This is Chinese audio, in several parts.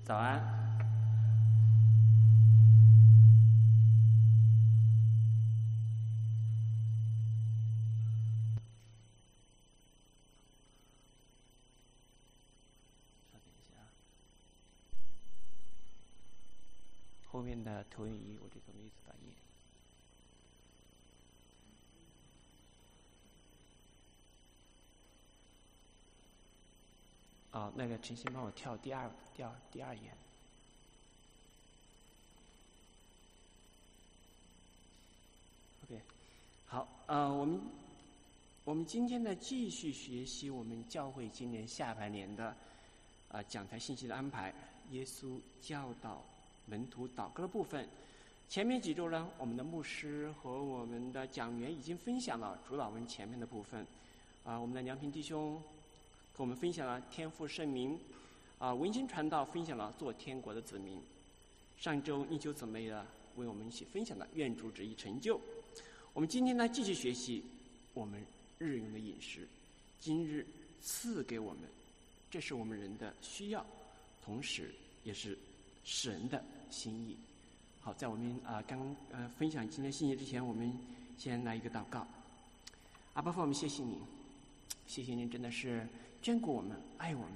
早安。稍等一下，后面的投影仪我这个没有打印。那个陈鑫帮我跳第二页。OK， 好，我们今天呢继续学习我们教会今年下半年的讲台信息的安排，耶稣教导门徒祷告的部分。前面几周呢，我们的牧师和我们的讲员已经分享了主导文前面的部分，我们的梁平弟兄跟我们分享了天父圣名，文心传道分享了做天国的子民。上周妮秋姊妹呢为我们一起分享了愿主旨意成就。我们今天呢继续学习我们日用的饮食，今日赐给我们，这是我们人的需要，同时也是神的心意。好，在我们刚分享今天信息之前，我们先来一个祷告。阿爸父，我们谢谢你，谢谢您真的是眷顾我们，爱我们，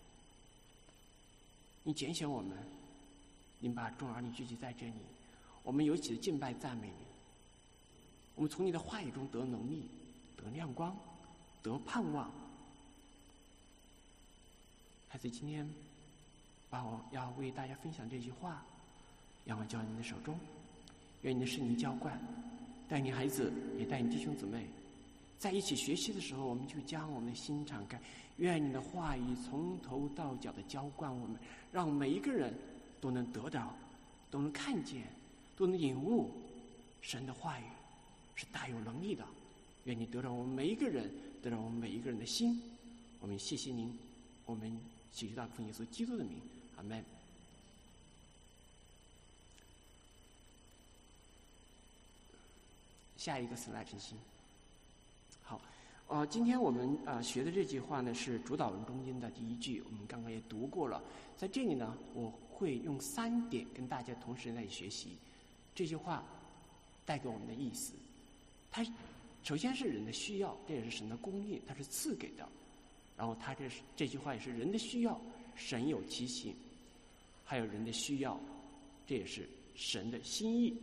你拣选我们，您把众儿女聚集在这里，我们有起的敬拜赞美你。我们从你的话语中得能力，得亮光，得盼望。孩子，今天把我要为大家分享这句话，让我交在你的手中，愿你的圣灵浇灌，带你孩子，也带你弟兄姊妹，在一起学习的时候，我们就将我们的心敞开，愿你的话语从头到脚的浇灌我们，让每一个人都能得到，都能看见，都能领悟神的话语是大有能力的。愿你得到我们每一个人，得到我们每一个人的心。我们谢谢您，我们祈求到奉耶稣基督的名，阿们。下一个 slide 陈鑫。好，今天我们学的这句话呢是主导文中间的第一句，我们刚刚也读过了。在这里呢，我会用3点跟大家同时来学习这句话带给我们的意思。它首先是人的需要，这也是神的供应，它是赐给的。然后它这句话也是人的需要，神有其行；还有人的需要，这也是神的心意。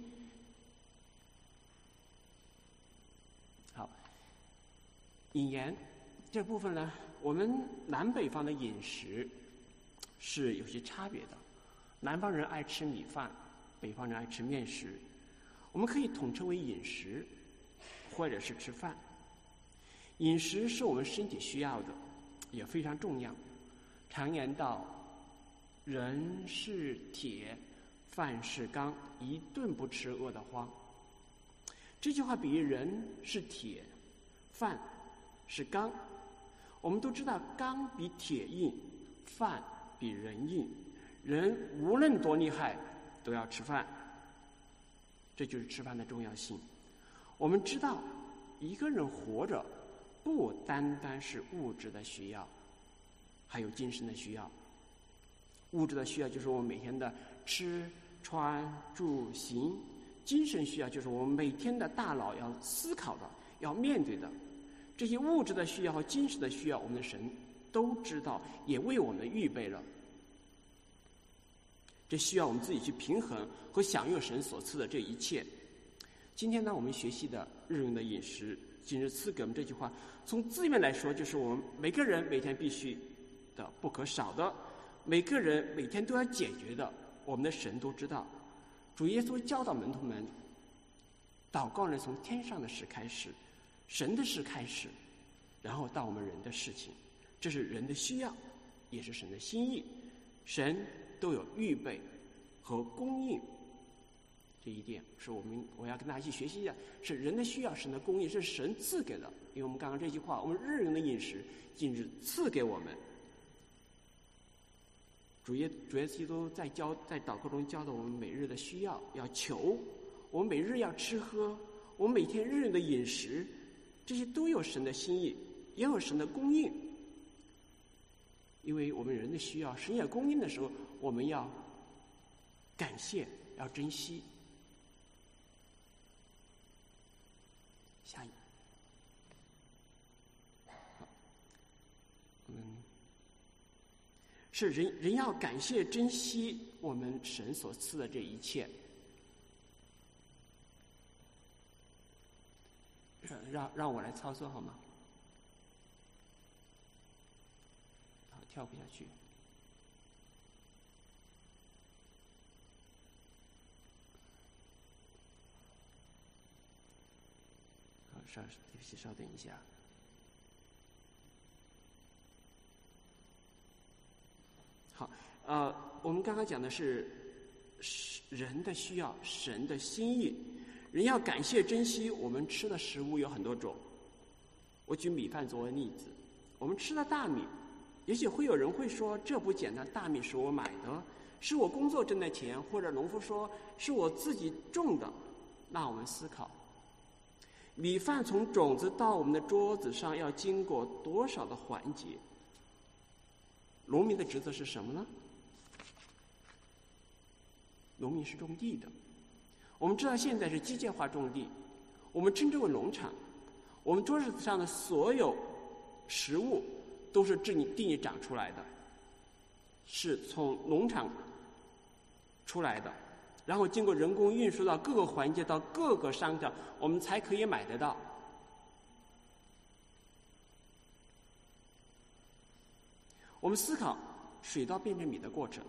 好，引言这部分呢，我们南北方的饮食是有些差别的。南方人爱吃米饭，北方人爱吃面食。我们可以统称为饮食，或者是吃饭。饮食是我们身体需要的，也非常重要。常言道，人是铁，饭是钢，一顿不吃饿得慌。这句话比喻人是铁，饭是钢。我们都知道钢比铁硬，饭比人硬。人无论多厉害，都要吃饭。这就是吃饭的重要性。我们知道一个人活着不单单是物质的需要，还有精神的需要。物质的需要就是我们每天的吃穿住行，精神需要就是我们每天的大脑要思考的，要面对的。这些物质的需要和精神的需要，我们的神都知道，也为我们预备了。这需要我们自己去平衡和享用神所赐的这一切。今天呢，我们学习的日用的饮食，今日赐给我们这句话，从字面来说，就是我们每个人每天必须的、不可少的，每个人每天都要解决的。我们的神都知道。主耶稣教导门徒们，祷告呢从天上的事开始，神的事开始，然后到我们人的事情。这是人的需要，也是神的心意。神都有预备和供应，这一点是我要跟大家一起学习一下，是人的需要，神的供应是神赐给的。因为我们刚刚这句话，我们日用的饮食今日赐给我们。主耶稣基督在祷告中教导我们每日的需要，要求我们每日要吃喝，我们每天日用的饮食，这些都有神的心意，也有神的供应。 因为我们人的需要，神也供应的时候，我们要感谢，要珍惜。下一个，好，是人要感谢、珍惜我们神所赐的这一切。让我来操作好吗？好，跳不下去。好，对不起，稍等一下。好，我们刚刚讲的是人的需要，神的心意。人要感谢、珍惜我们吃的食物有很多种。我举米饭作为例子，我们吃的大米，也许会有人会说这不简单，大米是我买的，是我工作挣的钱，或者农夫说是我自己种的。那我们思考，米饭从种子到我们的桌子上要经过多少的环节？农民的职责是什么呢？农民是种地的。我们知道现在是机械化种地，我们称之为农场。我们桌子上的所有食物都是地里长出来的，是从农场出来的，然后经过人工运输到各个环节，到各个商场，我们才可以买得到。我们思考水稻变成米的过程，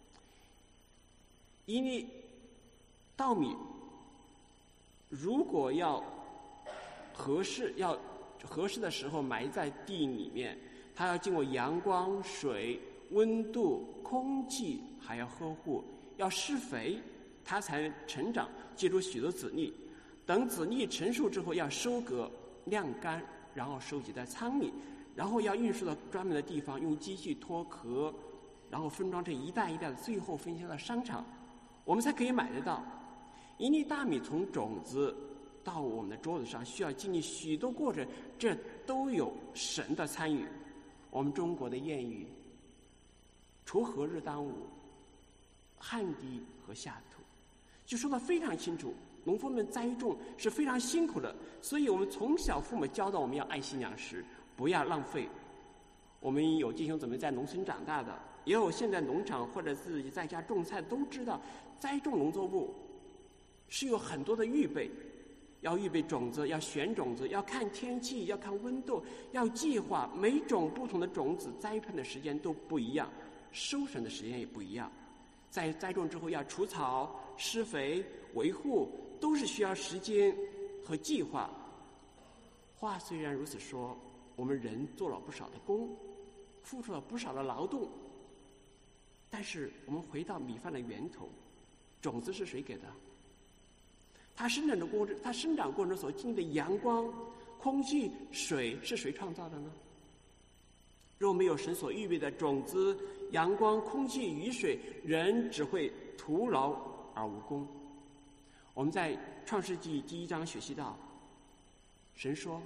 一粒稻米如果要合适的时候埋在地里面，它要经过阳光、水、温度、空气，还要呵护，要施肥，它才能成长，结出许多籽粒。等籽粒成熟之后，要收割、晾干，然后收集在仓里，然后要运输到专门的地方，用机器脱壳，然后分装成一袋一袋的，最后分销到商场，我们才可以买得到。一粒大米从种子到我们的桌子上，需要经历许多过程，这都有神的参与。我们中国的谚语“锄禾日当午，汗滴禾下土”，就说得非常清楚。农夫们栽种是非常辛苦的，所以我们从小父母教导我们要爱惜粮食，不要浪费。我们有弟兄姊妹在农村长大的，也有现在农场或者自己在家种菜，都知道栽种农作物是有很多的预备，要预备种子，要选种子，要看天气，要看温度，要计划。每种不同的种子栽培的时间都不一样，收成的时间也不一样。在栽种之后要除草、施肥、维护，都是需要时间和计划。话虽然如此说，我们人做了不少的工，付出了不少的劳动，但是我们回到米饭的源头，种子是谁给的？它生长过程中所经历的阳光、空气、水是谁创造的呢？若没有神所预备的种子、阳光、空气、雨水，人只会徒劳而无功。我们在创世纪第1章学习到，神说，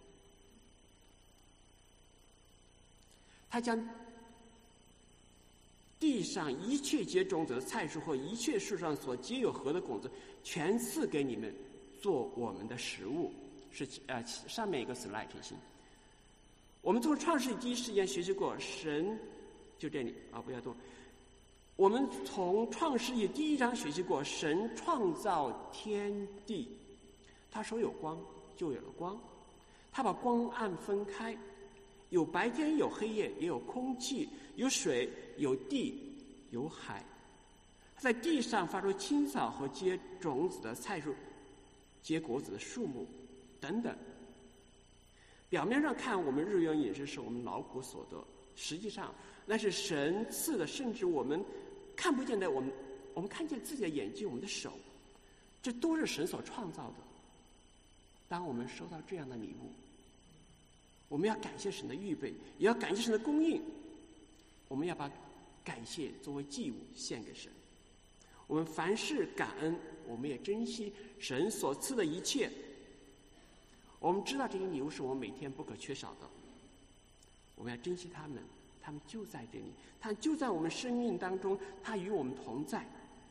他将地上一切结种子的菜树和一切树上所结有核的种子，全赐给你们做我们的食物。是上面一个 slide 提醒。我们从创世纪第一时间学习过，神就这里啊，不要动。我们从创世纪第1章学习过，神创造天地，他说有光，就有了光，他把光暗分开。有白天，有黑夜，也有空气，有水，有地，有海。在地上发出青草和结种子的菜树，结果子的树木等等。表面上看，我们日用饮食是我们劳苦所得，实际上那是神赐的，甚至我们看不见的，我们看见自己的眼睛，我们的手，这都是神所创造的。当我们收到这样的礼物，我们要感谢神的预备，也要感谢神的供应。我们要把感谢作为祭物献给神。我们凡事感恩，我们也珍惜神所赐的一切。我们知道这些礼物是我们每天不可缺少的，我们要珍惜它们， 他们就在这里，他就在我们生命当中，他与我们同在。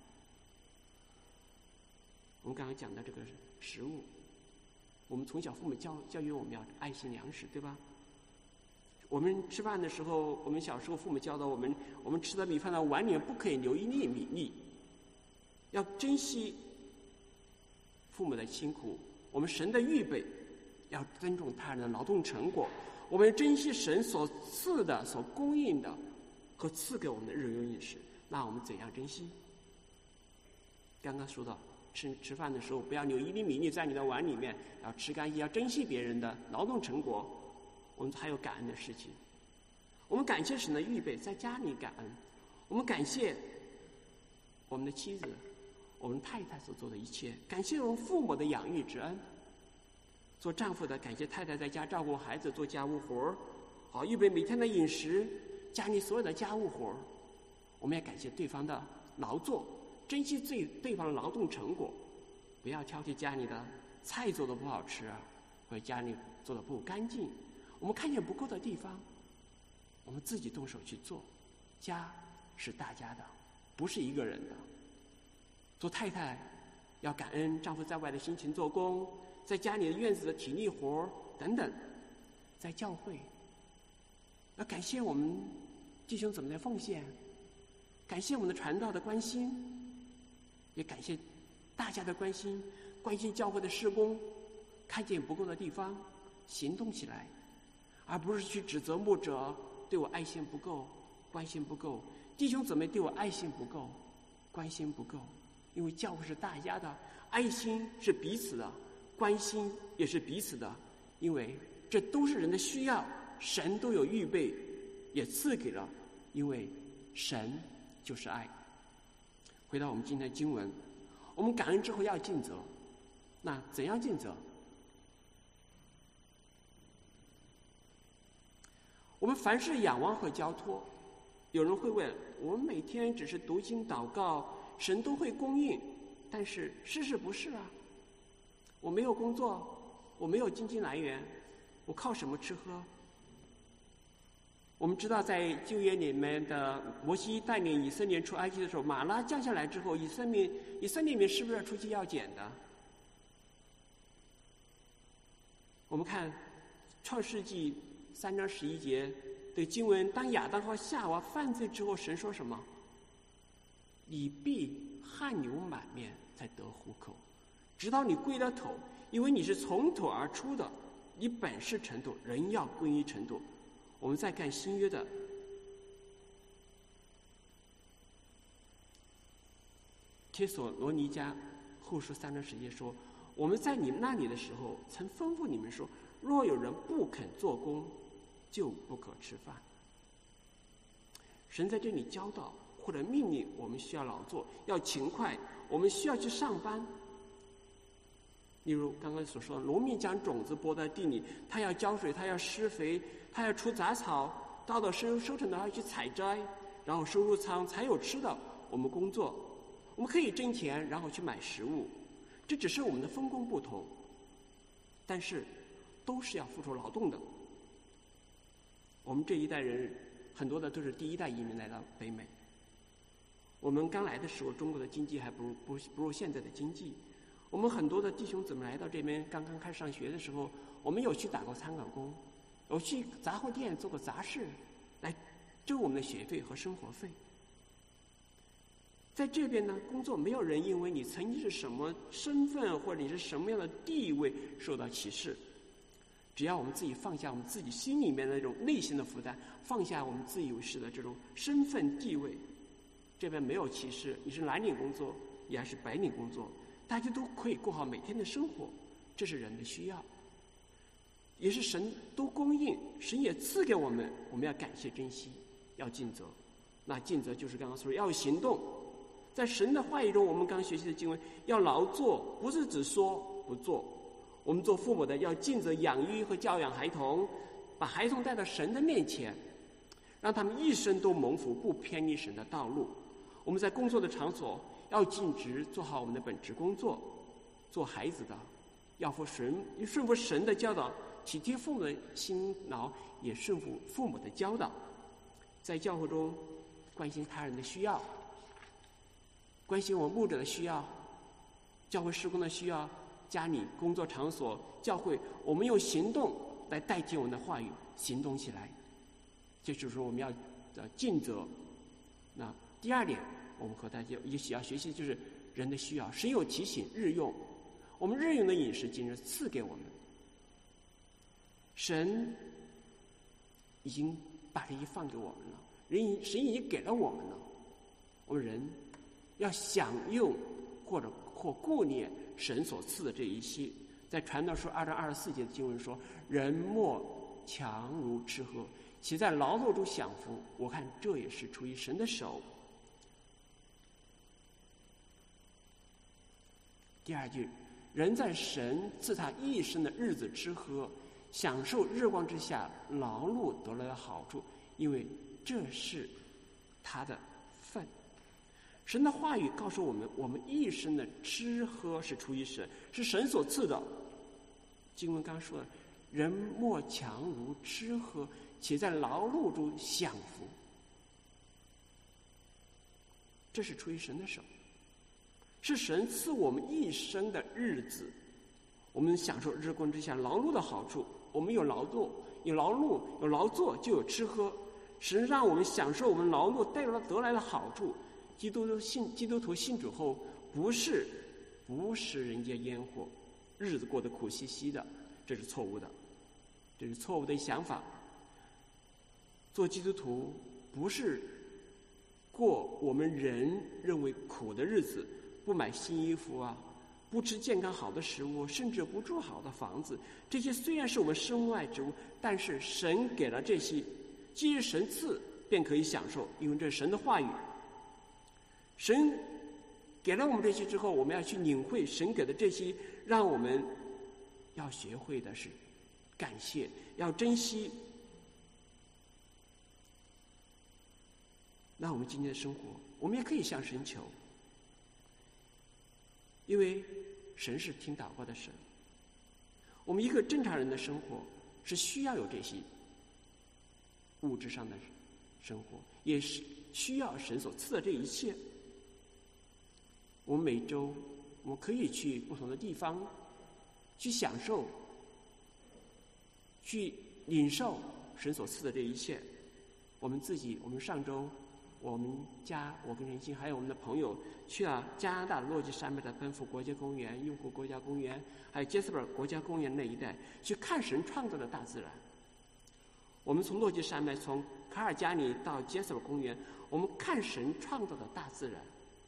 我们刚刚讲的这个食物，我们从小父母教育我们要爱惜粮食，对吧？我们吃饭的时候，我们小时候父母教导我们，我们吃的米饭的碗里面不可以留一粒米粒，要珍惜父母的辛苦，我们神的预备，要尊重他人的劳动成果，我们珍惜神所赐的、所供应的和赐给我们的日用饮食。那我们怎样珍惜？刚刚说到吃饭的时候，不要留一粒米粒在你的碗里面，要吃干净，要珍惜别人的劳动成果。我们还有感恩的事情，我们感谢神的预备，在家里感恩，我们感谢我们的妻子、我们太太所做的一切，感谢我们父母的养育之恩。做丈夫的感谢太太在家照顾孩子、做家务活好预备每天的饮食，家里所有的家务活我们也感谢对方的劳作，珍惜对方的劳动成果，不要挑剔家里的菜做的不好吃啊，或者家里做的不干净。我们看见不够的地方，我们自己动手去做。家是大家的，不是一个人的。做太太要感恩丈夫在外的辛勤做工，在家里的院子的体力活等等。在教会要感谢我们弟兄姊妹的奉献，感谢我们的传道的关心，也感谢大家的关心，关心教会的事工，看见不够的地方行动起来，而不是去指责牧者对我爱心不够、关心不够，弟兄姊妹对我爱心不够、关心不够。因为教会是大家的，爱心是彼此的，关心也是彼此的，因为这都是人的需要，神都有预备，也赐给了，因为神就是爱。回到我们今天的经文，我们感恩之后要尽责，那怎样尽责？我们凡事仰望和交托。有人会问，我们每天只是读经祷告，神都会供应，但是事实不是啊。我没有工作，我没有经济来源，我靠什么吃喝？我们知道在旧约里面的摩西带领以色列出埃及的时候，马拉降下来之后，以色列里面是不是要出去要捡的？我们看创世纪3章11节的经文，当亚当和夏娃犯罪之后，神说什么？你必汗流满面才得糊口，直到你归了头，因为你是从头而出的，你本是尘土，人要归于尘土。我们再看新约的帖所罗尼迦后书3章10节说，我们在你们那里的时候，曾吩咐你们说，若有人不肯做工，就不可吃饭。神在这里教导或者命令我们需要劳作，要勤快，我们需要去上班。例如刚刚所说的，农民将种子播在地里，他要浇水，他要施肥，他要除杂草，到了收成的他要去采摘，然后收入仓才有吃的。我们工作，我们可以挣钱，然后去买食物，这只是我们的分工不同，但是都是要付出劳动的。我们这一代人很多的都是第一代移民来到北美。我们刚来的时候，中国的经济还不如现在的经济。我们很多的弟兄姊妹来到这边，刚刚开始上学的时候，我们有去打过餐馆工，有去杂货店做过杂事，来挣我们的学费和生活费。在这边呢，工作没有人因为你曾经是什么身份或者你是什么样的地位受到歧视。只要我们自己放下我们自己心里面的那种内心的负担，放下我们自以为是的这种身份地位，这边没有歧视，你是蓝领工作也还是白领工作，大家都可以过好每天的生活，这是人的需要，也是神都供应，神也赐给我们，我们要感谢珍惜，要尽责。那尽责就是刚刚说要行动，在神的话语中，我们刚学习的经文要劳作，不是只说不做。我们做父母的要尽责养育和教养孩童，把孩童带到神的面前，让他们一生都蒙福，不偏离神的道路。我们在工作的场所要尽职，做好我们的本职工作。做孩子的要顺服神的教导，体贴父母的辛劳，也顺服父母的教导。 在教会中关心他人的需要，关心我们牧者的需要，教会事工的需要，家里、工作场所、教会，我们用行动来代替我们的话语，行动起来。这就是说我们要尽责。那第二点，我们和大家一起要学习，就是人的需要。神有提醒日用，我们日用的饮食今日赐给我们，神已经把这些放给我们了，神已经给了我们了。我们人要享用或顾念神所赐的这一切。在传道书2章24节的经文说：“人莫强如吃喝，其在劳碌中享福。”我看这也是出于神的手。第二句，人在神赐他一生的日子吃喝，享受日光之下劳碌得来的好处，因为这是他的份。神的话语告诉我们，我们一生的吃喝是出于神，是神所赐的。经文刚说的，人莫强如吃喝，且在劳碌中享福。这是出于神的手，是神赐我们一生的日子，我们享受日光之下劳碌的好处。我们有劳动，有劳碌，有劳作，就有吃喝。神让我们享受我们劳碌得来的好处。基督徒信主后，不是人间烟火，日子过得苦兮兮的，这是错误的，这是错误的想法。做基督徒不是过我们人认为苦的日子，不买新衣服啊，不吃健康好的食物，甚至不住好的房子。这些虽然是我们身外之物，但是神给了这些，既是神赐，便可以享受，因为这是神的话语。神给了我们这些之后，我们要去领会神给的这些，让我们要学会的是感谢，要珍惜。那我们今天的生活，我们也可以向神求，因为神是听祷告的神。我们一个正常人的生活是需要有这些物质上的生活，也是需要神所赐的这一切。我们每周我们可以去不同的地方去享受，去领受神所赐的这一切。我们上周我跟任心还有我们的朋友去了加拿大落基山脉的奔赴国家公园、用户国家公园，还有杰斯本国家公园那一带，去看神创造的大自然。我们从落基山脉，从卡尔加里到杰斯本公园，我们看神创造的大自然。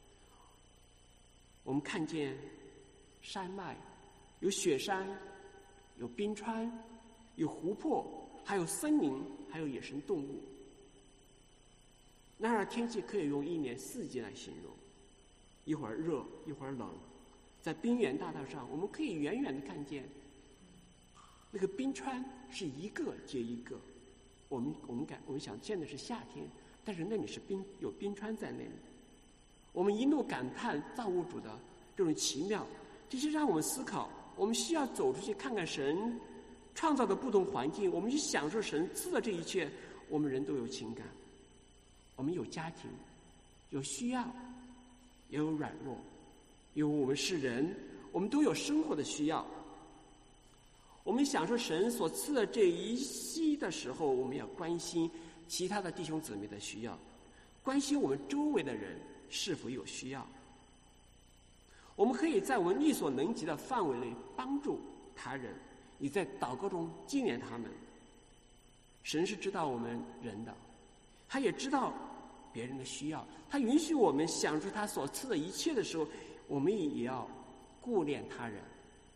我们看见山脉，有雪山，有冰川，有湖泊，还有森林，还有野生动物。那儿天气可以用1年4季来形容，一会儿热，一会儿冷。在冰原大道上，我们可以远远的看见那个冰川是一个接一个。我们想现在是夏天，但是那里是有冰川在那里。我们一路感叹造物主的这种奇妙，这是让我们思考，我们需要走出去看看神创造的不同环境，我们去享受神赐的这一切。我们人都有情感，我们有家庭，有需要，也有软弱，因为我们是人，我们都有生活的需要。我们享受神所赐的这一息的时候，我们要关心其他的弟兄姊妹的需要，关心我们周围的人是否有需要。我们可以在我们力所能及的范围内帮助他人，也在祷告中纪念他们。神是知道我们人的，他也知道别人的需要，他允许我们享受他所赐的一切的时候，我们也要顾念他人。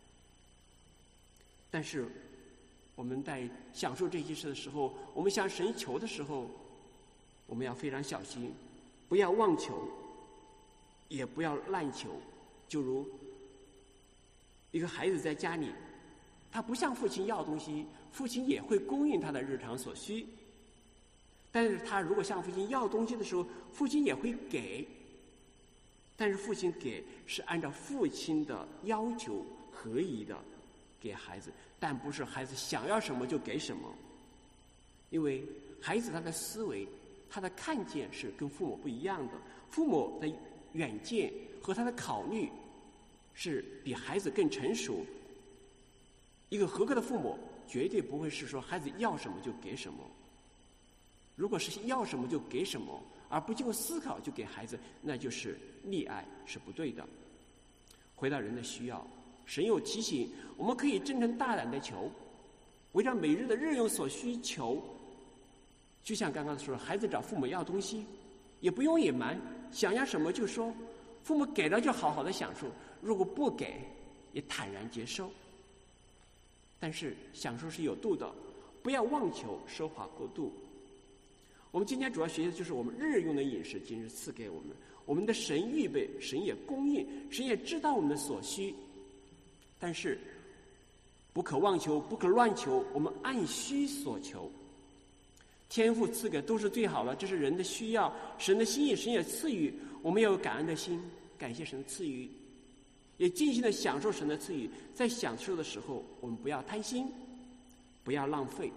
但是我们在享受这些事的时候，我们向神求的时候，我们要非常小心，不要妄求，也不要滥求。就如一个孩子在家里，他不向父亲要东西，父亲也会供应他的日常所需。但是他如果向父亲要东西的时候，父亲也会给，但是父亲给是按照父亲的要求合宜的给孩子，但不是孩子想要什么就给什么。因为孩子他的思维他的看见是跟父母不一样的，父母的远见和他的考虑是比孩子更成熟。一个合格的父母绝对不会是说孩子要什么就给什么，如果是要什么就给什么，而不经过思考就给孩子，那就是溺爱，是不对的。回到人的需要，神有提醒我们可以真诚大胆的求，围绕每日的日用所需求。就像刚刚说，孩子找父母要东西也不用隐瞒，想要什么就说，父母给了就好好的享受，如果不给也坦然接受。但是享受是有度的，不要妄求奢华过度。我们今天主要学习的就是我们日用的饮食，今日赐给我们，我们的神预备，神也供应，神也知道我们的所需。但是不可妄求，不可乱求，我们按需所求。天父赐给都是最好的，这是人的需要，神的心意，神也赐予。我们要有感恩的心，感谢神的赐予，也尽心的享受神的赐予。在享受的时候，我们不要贪心，不要浪费。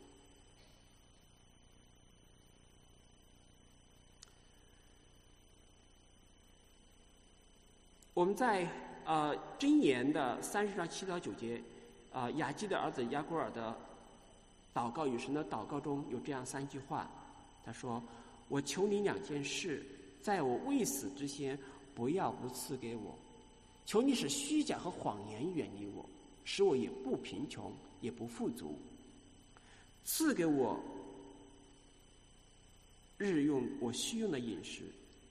我们在箴言的30章7到9节，雅基的儿子雅古尔的祷告与神的祷告中有这样3句话，他说：我求你2件事，在我未死之前不要不赐给我，求你使虚假和谎言远离我，使我也不贫穷也不富足，赐给我日用我需用的饮食。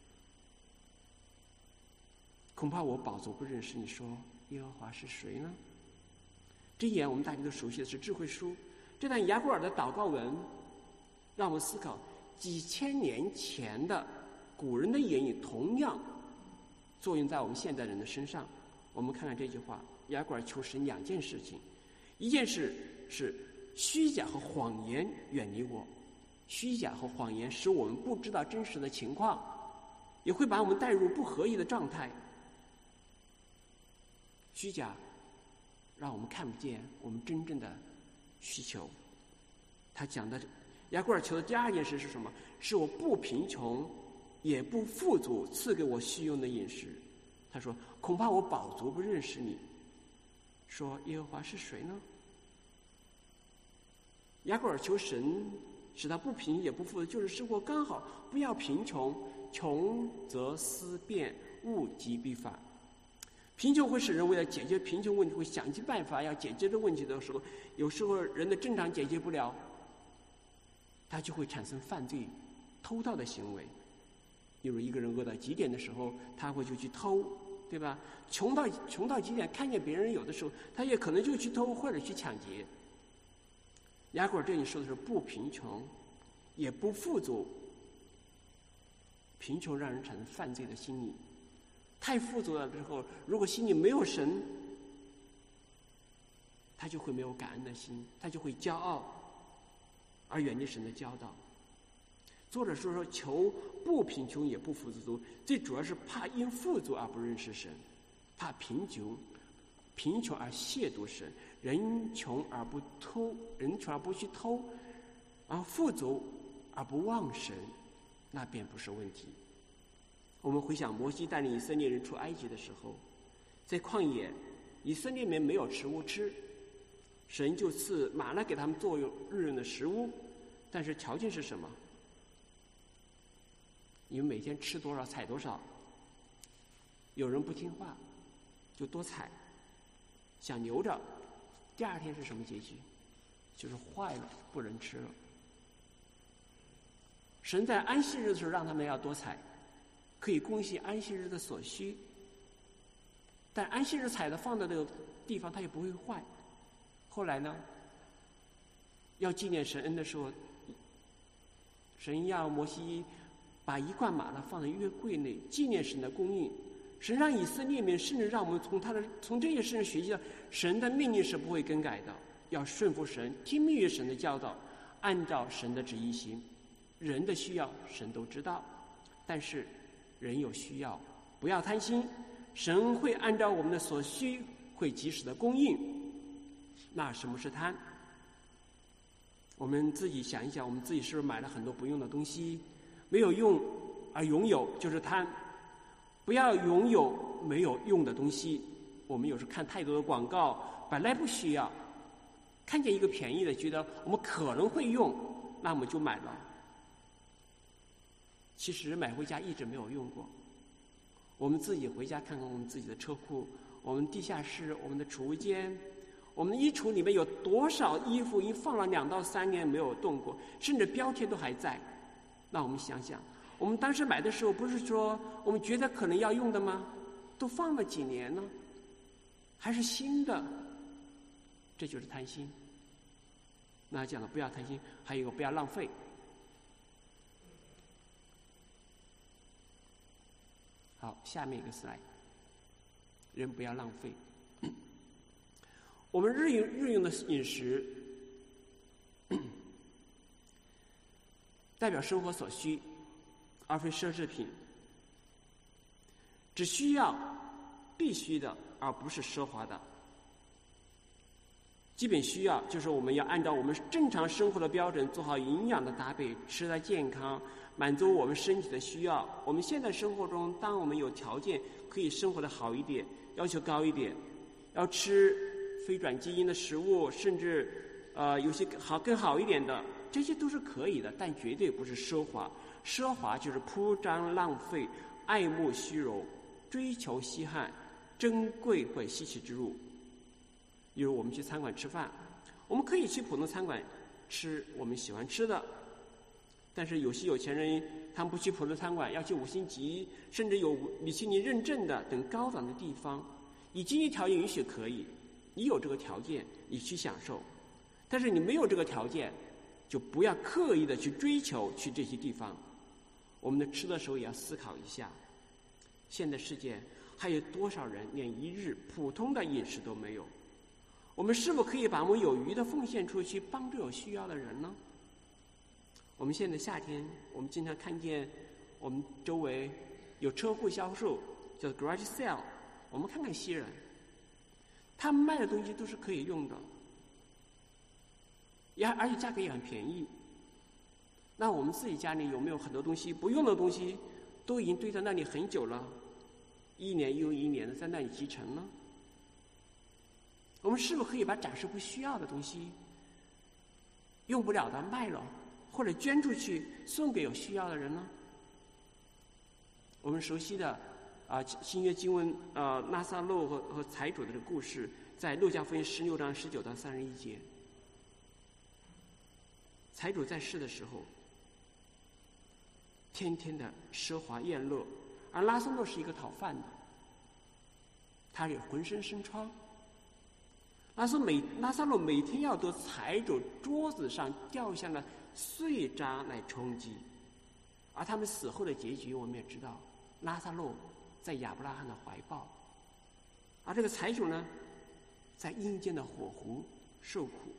恐怕我饱足不认识你，说耶和华是谁呢？这一言我们大家都熟悉的是智慧书。这段雅古尔的祷告文让我们思考几千年前的古人的言语同样作用在我们现代人的身上。我们看看这句话，雅古尔求神2件事情，一件事是虚假和谎言远离我，虚假和谎言使我们不知道真实的情况，也会把我们带入不合一的状态。虚假让我们看不见我们真正的需求。他讲的雅古尔求的第2件事是什么？是我不贫穷也不富足，赐给我需用的饮食。他说恐怕我饱足不认识你，说耶和华是谁呢？雅古尔求神使他不贫也不富，就是生活刚好，不要贫穷，穷则思变，物极必反。贫穷会使人为了解决贫穷问题会想尽办法要解决这问题的时候，有时候人的正常解决不了，他就会产生犯罪偷盗的行为。例如一个人饿到极点的时候，他会就去偷，对吧？穷到极点，看见别人有的时候，他也可能就去偷或者去抢劫。雅古尔这里说的是不贫穷也不富足。贫穷让人产生犯罪的心理，太富足了之后，如果心里没有神，他就会没有感恩的心，他就会骄傲而远离神的教导。作者说求不贫穷也不富足，最主要是怕因富足而不认识神，怕贫穷而亵渎神，人穷而不去偷，而富足而不忘神，那便不是问题。我们回想摩西带领以色列人出埃及的时候，在旷野，以色列人没有食物吃，神就赐玛纳给他们作为日用的食物，但是条件是什么？你们每天吃多少采多少。有人不听话就多采，想留着，第2天是什么结局？就是坏了，不能吃了。神在安息日的时候让他们要多采，可以供应安息日的所需，但安息日采的放在这个地方它也不会坏。后来呢，要纪念神恩的时候，神要摩西把1罐玛纳放在约柜内，纪念神的供应。神让以色列民，甚至让我们从这些事上学习到，神的命令是不会更改的，要顺服神，听命于神的教导，按照神的旨意行。人的需要神都知道，但是人有需要，不要贪心，神会按照我们的所需，会及时的供应。那什么是贪？ 我们自己想一想，我们自己是不是买了很多不用的东西，没有用而拥有就是贪。不要拥有没有用的东西。我们有时看太多的广告，本来不需要，看见一个便宜的，觉得我们可能会用，那我们就买了。其实买回家一直没有用过。我们自己回家看看我们自己的车库，我们地下室，我们的储物间，我们的衣橱里面有多少衣服已经放了2到3年没有动过，甚至标贴都还在。那我们想想，我们当时买的时候不是说我们觉得可能要用的吗？都放了几年呢？还是新的？这就是贪心。那讲了不要贪心，还有一个不要浪费。好，下面一个 slide， 人不要浪费。我们日用的饮食代表生活所需，而非奢侈品。只需要必须的，而不是奢华的。基本需要就是我们要按照我们正常生活的标准做好营养的搭配，吃得健康，满足我们身体的需要。我们现在生活中，当我们有条件可以生活得好一点，要求高一点，要吃非转基因的食物，甚至有些更好一点的，这些都是可以的，但绝对不是奢华。奢华就是铺张浪费，爱慕虚荣，追求稀罕，珍贵或稀奇之物。比如我们去餐馆吃饭，我们可以去普通餐馆吃我们喜欢吃的，但是有些有钱人他们不去普通餐馆，要去5星级甚至有米其林认证的等高档的地方。你经济条件允许可以，你有这个条件你去享受，但是你没有这个条件就不要刻意的去追求去这些地方。我们的吃的时候也要思考一下，现在世界还有多少人连一日普通的饮食都没有？我们是否可以把我们有余的奉献出去，帮助有需要的人呢？我们现在夏天，我们经常看见我们周围有车库销售，叫 garage sale。我们看看西人，他们卖的东西都是可以用的，而且价格也很便宜。那我们自己家里有没有很多东西不用的东西，都已经堆在那里很久了，1年又1年的在那里积尘呢？我们是否可以把暂时不需要的东西、用不了的卖了，或者捐出去送给有需要的人呢？我们熟悉的新约经文拉撒路和财主的这个故事，在路加福音16章19到31节。财主在世的时候，天天的奢华宴乐，而拉撒路是一个讨饭的，他也浑身生疮。拉撒路每天要得财主桌子上掉下的碎渣来充饥，而他们死后的结局我们也知道，拉撒路在亚伯拉罕的怀抱，而这个财主呢，在阴间的火湖受苦。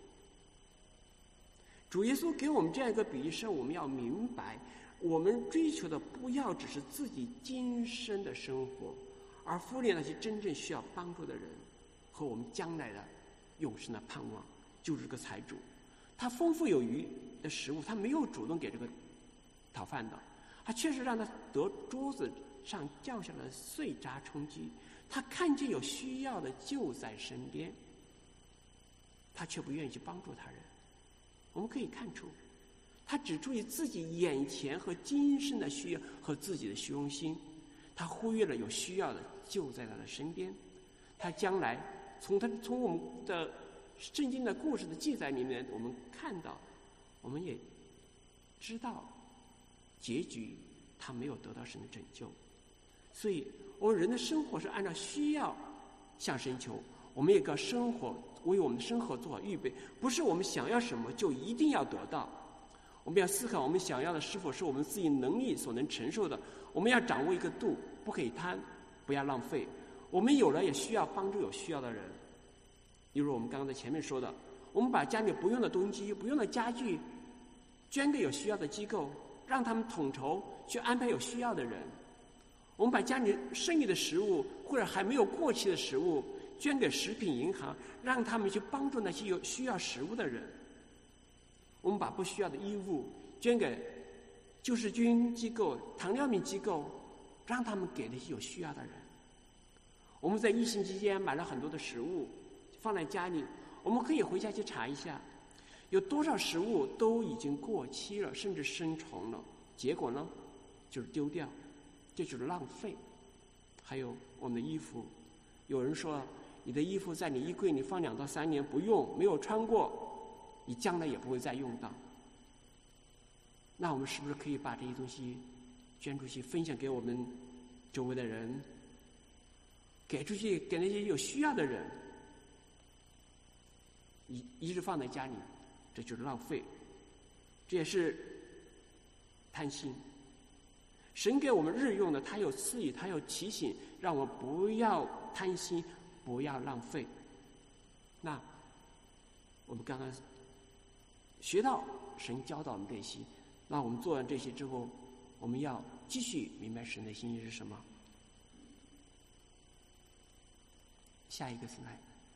主耶稣给我们这样一个比喻，是我们要明白，我们追求的不要只是自己今生的生活，而忽略那些真正需要帮助的人和我们将来的永生的盼望。就是这个财主，他丰富有余的食物，他没有主动给这个讨饭的，他确实让他得桌子上掉下了碎渣充饥，他看见有需要的就在身边，他却不愿意去帮助他人。我们可以看出，他只注意自己眼前和今生的需要和自己的虚荣心，他忽略了有需要的就在他的身边。他将来从我们的圣经的故事的记载里面，我们看到，我们也知道结局他没有得到神的拯救。所以我们人的生活是按照需要向神求，我们也要生活为我们的生活做好预备，不是我们想要什么就一定要得到。我们要思考我们想要的是否是我们自己能力所能承受的，我们要掌握一个度，不可以贪，不要浪费。我们有了也需要帮助有需要的人。例如我们刚刚在前面说的，我们把家里不用的东西、不用的家具捐给有需要的机构，让他们统筹去安排有需要的人。我们把家里剩余的食物或者还没有过期的食物捐给食品银行，让他们去帮助那些有需要食物的人。 我们把不需要的衣物捐给救世军机构、糖尿病机构，让他们给那些有需要的人。我们在疫情期间买了很多的食物放在家里，我们可以回家去查一下，有多少食物都已经过期了，甚至生虫了。结果呢，就是丢掉，这就是浪费。还有我们的衣服，有人说你的衣服在你衣柜里放2到3年不用，没有穿过，你将来也不会再用到。那我们是不是可以把这些东西捐出去，分享给我们周围的人，给出去给那些有需要的人？一直放在家里，这就是浪费，这也是贪心。神给我们日用的，他有赐予，他有提醒，让我们不要贪心，不要浪费。那我们刚刚学到神教导我们这些，那我们做完这些之后，我们要继续明白神的心意是什么。下一个slide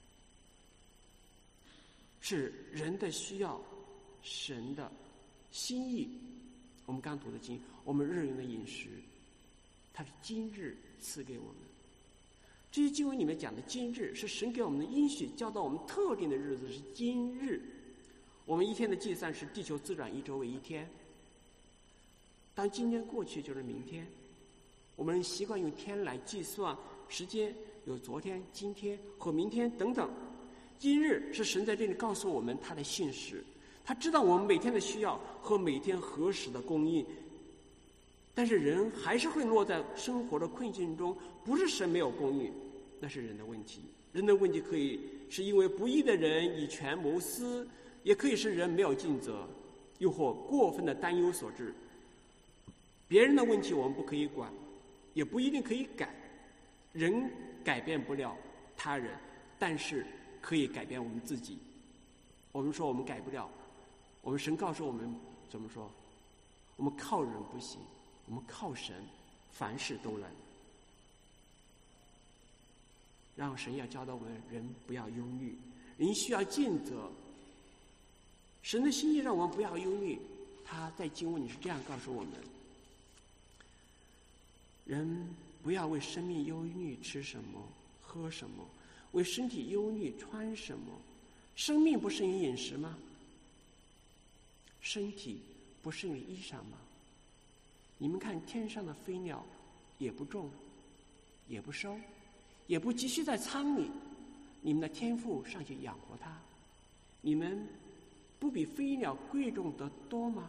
是人的需要，神的心意。我们刚读的经，我们日用的饮食，它是今日赐给我们。这些经文里面讲的今日，是神给我们的应许，教导我们特定的日子是今日。我们一天的计算是地球自转1周为1天，当今天过去就是明天。我们习惯用天来计算时间，有昨天、今天和明天等等。今日是神在这里告诉我们他的信实，他知道我们每天的需要和每天何时的供应，但是人还是会落在生活的困境中。不是神没有供应，那是人的问题。人的问题可以是因为不义的人以权谋私，也可以是人没有尽责，又或过分的担忧所致。别人的问题我们不可以管，也不一定可以改。人改变不了他人，但是可以改变我们自己。我们说我们改不了，我们神告诉我们怎么说？我们靠人不行，我们靠神，凡事都能。然后神要教导我们，人不要忧虑，人需要尽责。神的心意让我们不要忧虑，他在经文里是这样告诉我们：人不要为生命忧虑吃什么喝什么，为身体忧虑穿什么。生命不是于饮食吗？身体不是于衣裳吗？你们看天上的飞鸟，也不种，也不收，也不积蓄在仓里，你们的天父尚且养活它，你们不比飞鸟贵重得多吗？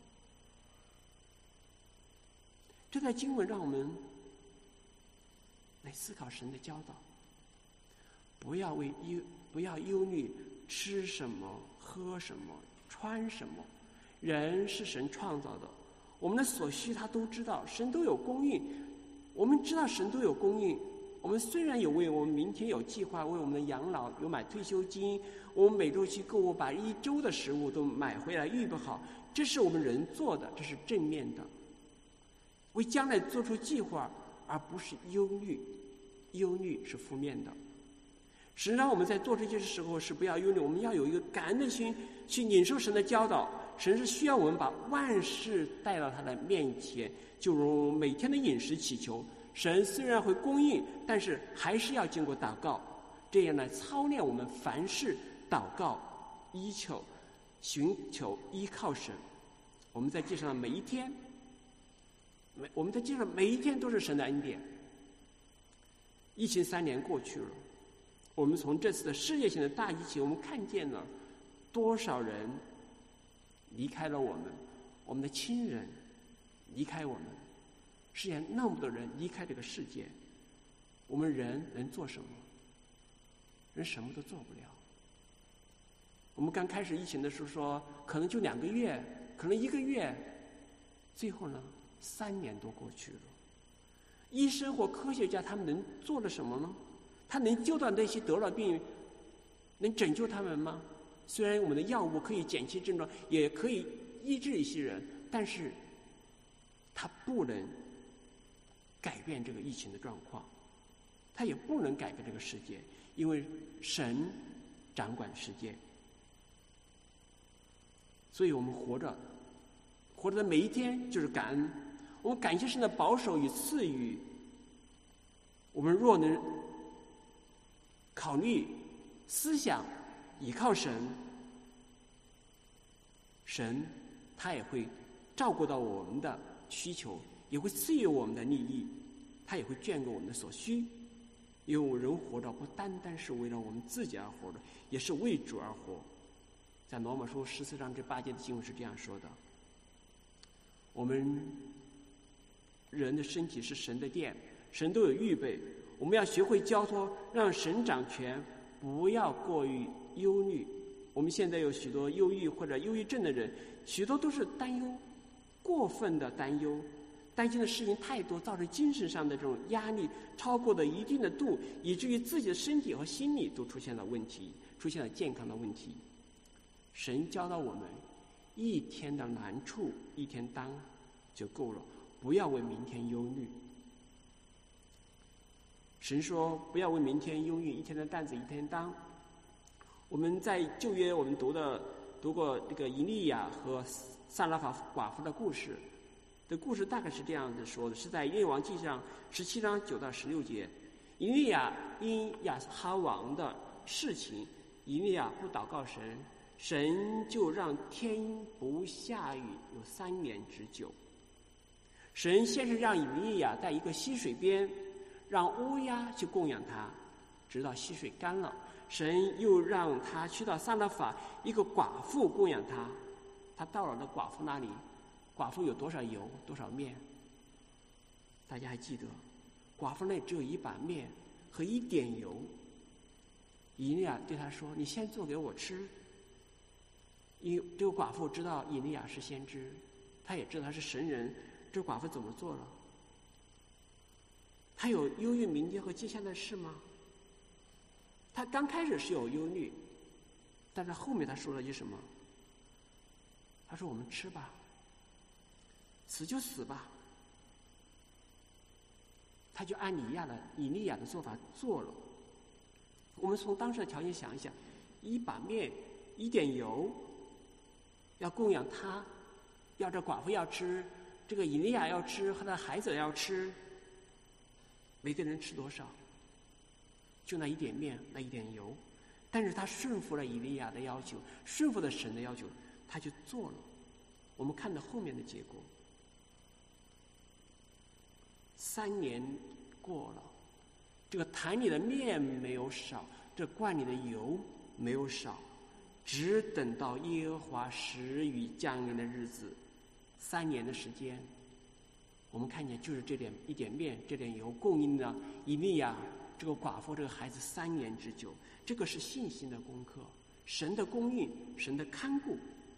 这段经文让我们来思考神的教导，不要忧虑吃什么喝什么穿什么。人是神创造的，我们的所需他都知道，神都有供应。我们知道神都有供应，我们虽然有为我们明天有计划，为我们的养老有买退休金，我们每周去购物，把1周的食物都买回来预备好，这是我们人做的，这是正面的，为将来做出计划，而不是忧虑。忧虑是负面的。神让我们在做这些时候是不要忧虑，我们要有一个感恩的心去领受神的教导。神是需要我们把万事带到他的面前，就如每天的饮食祈求。神虽然会供应，但是还是要经过祷告，这样来操练我们凡事祷告、依求、寻求、依靠神。我们在地上每一天，我们在地上每一天都是神的恩典。疫情3年过去了，我们从这次的世界性的大疫情，我们看见了多少人离开了我们，我们的亲人离开我们，世界上那么多人离开这个世界，我们人能做什么？人什么都做不了。我们刚开始疫情的时候说，可能就2个月，可能1个月，最后呢，3年多过去了。医生或科学家他们能做了什么呢？他能救到那些得了病，能拯救他们吗？虽然我们的药物可以减轻症状，也可以医治一些人，但是他不能改变这个疫情的状况，他也不能改变这个世界，因为神掌管世界。 所以我们活着的每一天就是感恩。我们感谢神的保守与赐予。我们若能考虑、思想、依靠神，神他也会照顾到我们的需求，也会赐予我们的利益，他也会眷顾我们的所需。因为我们人活着不单单是为了我们自己而活着，也是为主而活。在罗马书14章这8节的经文是这样说的：我们人的身体是神的殿，神都有预备，我们要学会交托，让神掌权，不要过于忧虑。我们现在有许多忧郁或者忧郁症的人，许多都是担忧，过分的担忧，担心的事情太多，造成精神上的这种压力超过了一定的度，以至于自己的身体和心理都出现了问题，出现了健康的问题。神教导我们，一天的难处一天当就够了，不要为明天忧虑。神说不要为明天忧虑，一天的担子一天当。我们在旧约我们读过这个以利亚和撒拉法寡妇的故事，这故事大概是这样子说的，是在列王记上17章9到16节。以利亚因亚哈王的事情，以利亚不祷告神，神就让天不下雨有3年之久。神先是让以利亚在一个溪水边，让乌鸦去供养他，直到溪水干了。神又让他去到撒勒法，一个寡妇供养他。他到了那寡妇那里，寡妇有多少油多少面？大家还记得，寡妇那里只有1把面和1点油。以利亚对他说：“你先做给我吃。”因为这个寡妇知道以利亚是先知，他也知道他是神人。这寡妇怎么做了？他有忧郁明天和接下来的事吗？他刚开始是有忧虑，但是后面他说了句什么？他说：“我们吃吧，死就死吧。”他就按以利亚的做法做了。我们从当时的条件想一想，1把面1点油，要供养他，要这寡妇要吃，这个以利亚要吃，和他的孩子要吃，每个人吃多少？就那1点面，那1点油。但是他顺服了以利亚的要求，顺服了神的要求，他就做了。我们看到后面的结果，3年过了，这个坛里的面没有少，这罐里的油没有少，只等到耶和华使雨降临的日子，3年的时间，我们看见就是这1点面这点油供应了以利亚这个寡妇这个孩子3年之久。这个是信心的功课，神的供应，神的看顾。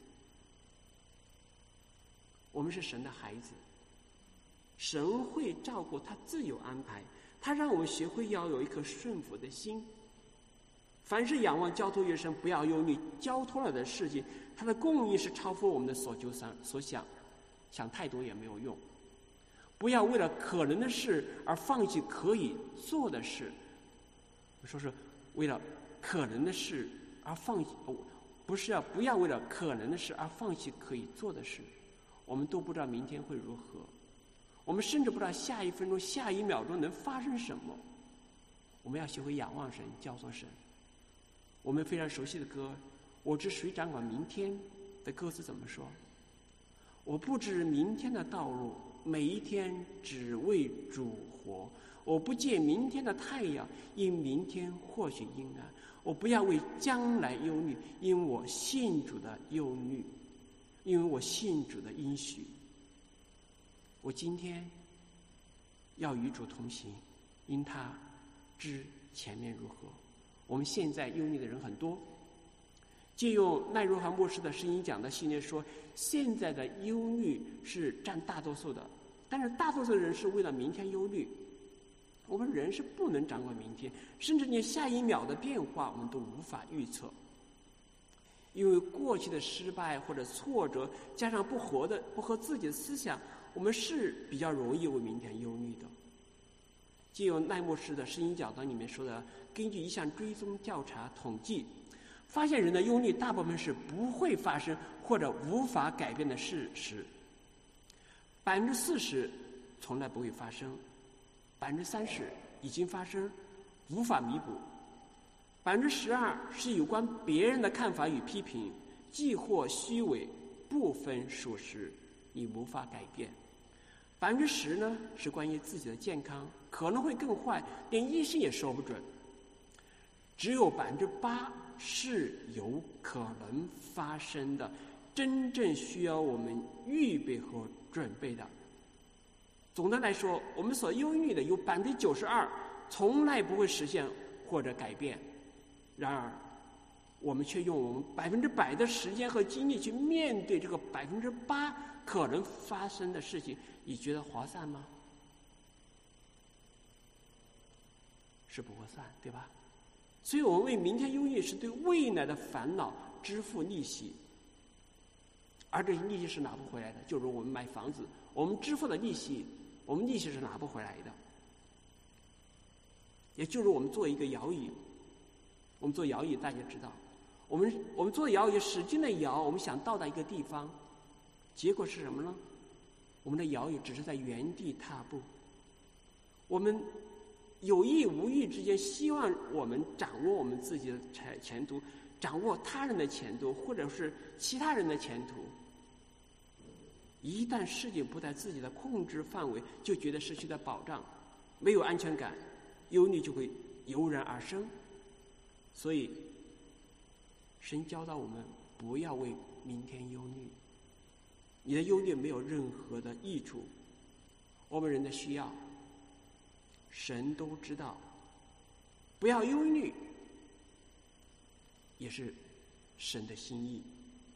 我们是神的孩子，神会照顾，他自有安排，他让我们学会要有一颗顺服的心。凡是仰望交托于神，不要忧虑，交托了的事情，他的供应是超乎我们的所求所想，想太多也没有用。不要为了可能的事而放弃可以做的事。我说是为了可能的事而放弃，不要为了可能的事而放弃可以做的事。我们都不知道明天会如何，我们甚至不知道下1分钟、下1秒钟能发生什么。我们要学会仰望神，交托神。我们非常熟悉的歌，我知谁掌管明天的歌词怎么说？我不知明天的道路，每一天只为主活。我不借明天的太阳，因明天或许阴暗。我不要为将来忧虑，因我信主的忧虑，因为我信主的应许。我今天要与主同行，因他知前面如何。我们现在忧虑的人很多，借用奈如涵牧师的声音讲的系列说，现在的忧虑是占大多数的，但是大多数人是为了明天忧虑。我们人是不能掌管明天，甚至连下1秒的变化我们都无法预测。因为过去的失败或者挫折，加上不合自己的思想，我们是比较容易为明天忧虑的。借用奈牧师的声音讲堂里面说的，根据一项追踪调查统计， 发现人的忧虑大部分是不会发生或者无法改变的事实。40%从来不会发生，30%已经发生，无法弥补，12%是有关别人的看法与批评，既或虚伪，不分属实，你无法改变。10%呢是关于自己的健康，可能会更坏，连医生也说不准。只有8%是有可能发生的，真正需要我们预备和准备的。总的来说，我们所忧虑的有92%从来不会实现或者改变，然而我们却用我们100%的时间和精力去面对这个8%可能发生的事情，你觉得划算吗？是不划算，对吧？所以我们为明天忧虑，是对未来的烦恼支付利息，而这些利息是拿不回来的。就是我们买房子，我们支付的利息，我们利息是拿不回来的。也就是我们做一个摇椅，我们做摇椅，大家知道，我们做摇椅使劲的摇，我们想到达一个地方，结果是什么呢？我们的摇椅只是在原地踏步。我们有意无意之间希望我们掌握我们自己的前途，掌握他人的前途，或者是其他人的前途。一旦事情不在自己的控制范围，就觉得失去了保障，没有安全感，忧虑就会油然而生。所以神教导我们不要为明天忧虑，你的忧虑没有任何的益处。我们人的需要神都知道，不要忧虑也是神的心意。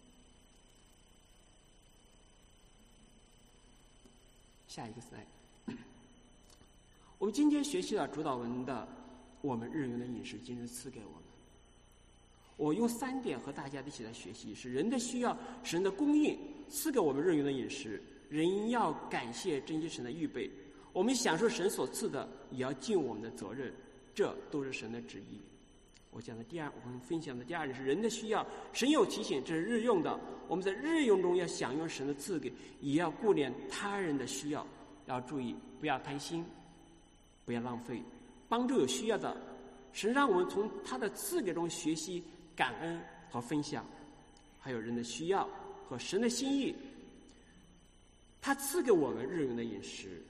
下一个 slide， 我们今天学习了主导文的我们日用的饮食，今日赐给我们。我用3点和大家一起来学习：是人的需要，神的供应，赐给我们日用的饮食。人要感谢珍惜神的预备，我们享受神所赐的，也要尽我们的责任，这都是神的旨意。我们分享的第二点是人的需要，神有提醒，这是日用的。我们在日用中要享用神的赐给，也要顾念他人的需要，要注意不要贪心，不要浪费，帮助有需要的。神让我们从他的赐给中学习感恩和分享，还有人的需要和神的心意。他赐给我们日用的饮食，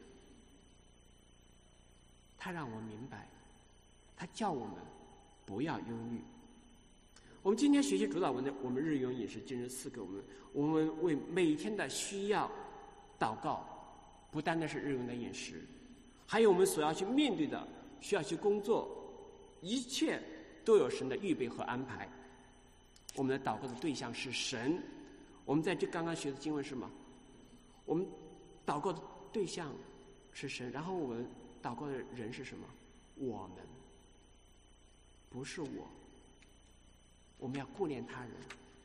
他让我们明白，他叫我们不要忧虑。我们今天学习主导文的我们日用饮食，今日赐给我们，我们为每天的需要祷告，不单单是日用的饮食，还有我们所要去面对的，需要去工作，一切都有神的预备和安排。我们的祷告的对象是神。我们在这刚刚学的经文是什么？我们祷告的对象是神，然后我们祷告的人是什么？我们，不是我。我们要顾念他人。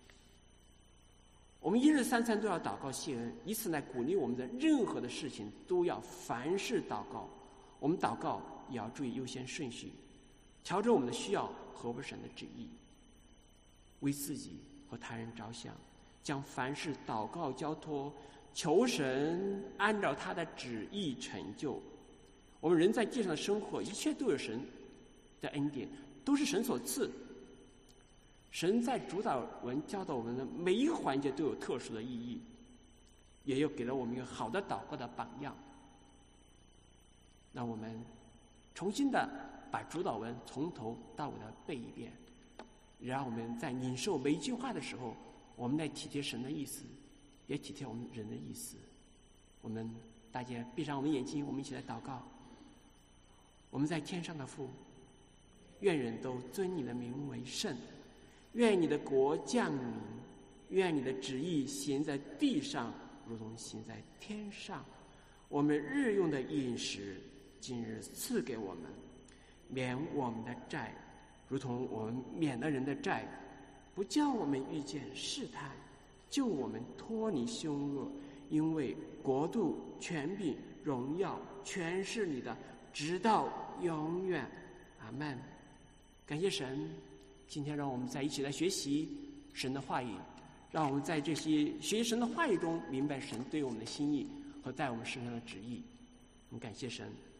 我们一日3餐都要祷告谢恩，以此来鼓励我们的任何的事情都要凡事祷告。我们祷告也要注意优先顺序，调整我们的需要合乎神的旨意，为自己和他人着想，将凡事祷告交托，求神按照他的旨意成就。我们人在地上的生活，一切都有神的恩典，都是神所赐。神在主导文教导我们的每一个环节都有特殊的意义，也有给了我们一个好的祷告的榜样。那我们重新的把主导文从头到尾的背一遍，让我们在领受每一句话的时候，我们来体贴神的意思，也体贴我们人的意思。我们大家闭上我们眼睛，我们一起来祷告。我们在天上的父，愿人都尊你的名为圣，愿你的国降临，愿你的旨意行在地上，如同行在天上。我们日用的饮食，今日赐给我们，免我们的债，如同我们免了人的债，不叫我们遇见试探，救我们脱离凶恶。因为国度、权柄、荣耀，全是你的，直到永远。阿们。感谢神， 今天让我们在一起来学习神的话语，让我们在这些学习神的话语中明白神对我们的心意和在我们身上的旨意。我们感谢神。